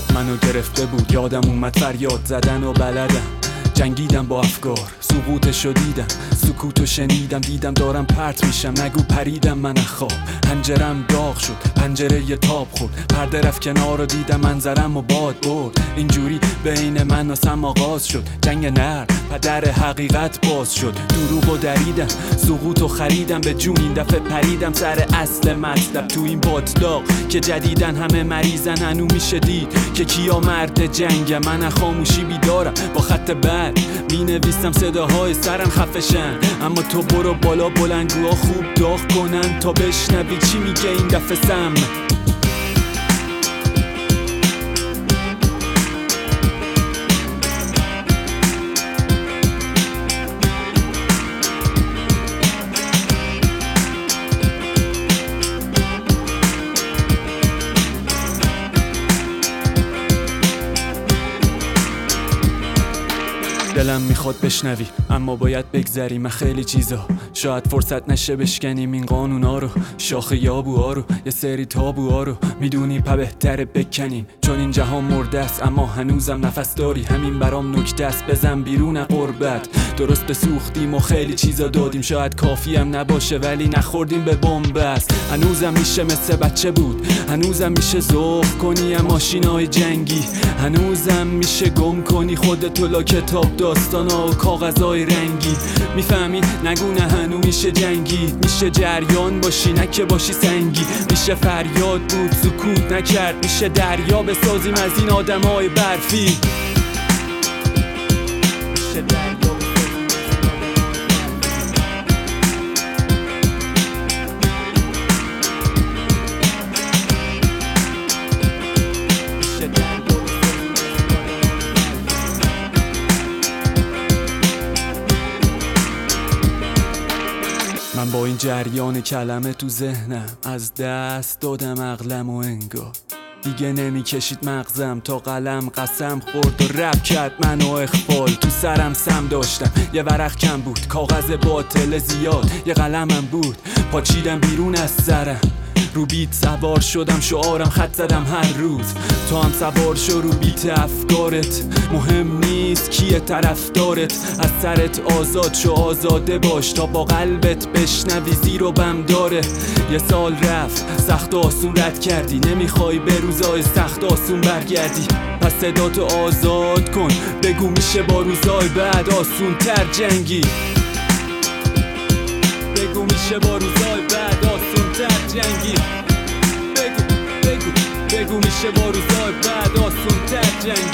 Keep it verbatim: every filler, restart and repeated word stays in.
خواب منو گرفته بود، یادم اومد فریاد زدن و بلدم. جنگیدم با افکار، سقوطشو دیدم، سکوتو شنیدم، دیدم دارم پرت میشم، نگو پریدم من خواب. پنجرم داغ شد، پنجره یه تاب خورد، پرده رفت کنار و دیدم منظرم و باد برد. اینجوری بین من و سم آغاز شد، جنگ نر پدر حقیقت باز شد. دروغو دریدم، سقوطو خریدم، به جون این دفعه پریدم سر اصل مطلب. تو این باطلاق که جدیدن همه مریضن، هنو میشه دید که کیا مرد جنگم. من خاموشی بیدارم، با خط بر می نویسم صداهای سرم خفشن، اما تو برو بالا بلندگوها خوب داغ کنن تا بشنوی چی میگه این دفعه سم. دلم میخواد بشنوی اما باید بگذری، من خیلی چیزا شاید فرصت نشه بشکنیم این قانونا رو، شاخ یابوها رو، یه سری تابوها رو. میدونی پا بهتره بکنیم چون این جهان مرده است، اما هنوزم نفس داری، همین برام نکته است. بزن بیرون قربت، درست سوختیم و خیلی چیزا دادیم، شاید کافی هم نباشه ولی نخوردیم به بنبست. هنوزم میشه مثل بچه بود، هنوزم میشه ذوق کنی ماشینای جنگی، هنوزم میشه گم کنی خودتو لا کتاب داستانا و کاغذای رنگی. میفهمی نگو نه هنو میشه جنگی، میشه جریان باشی نه که باشی سنگی، میشه فریاد بود سکوت نکرد، میشه دریا بسازیم از این آدمای برفی، میشه دریا من با این جریان کلمه تو ذهنم از دست دادم عقلم و انگار دیگه نمی کشید مغزم تا قلم قسم خورد و رپ کرد منو اخفال. تو سرم سم داشتم یه ورق کم بود، کاغذ باطل زیاد یه قلمم بود، پاچیدم بیرون از سرم، رو بیت سوار شدم، شعارم خط زدم هر روز. تو هم سوار شو رو بیت افکارت، مهم نیست کیه طرفدارت، از سرت آزاد شو آزاده باش تا با قلبت بشنوی زیر و بم داره. یه سال رفت سخت و آسون رد کردی، نمیخوای به روزای سخت آسون برگردی، پس صداتو آزاد کن بگو میشه با روزای بعد آسون تر جنگی، بگو میشه با روزای بعد آسون تر جنگی، بگو بگو بگو میشه با روزای بعد آسون تر جنگی.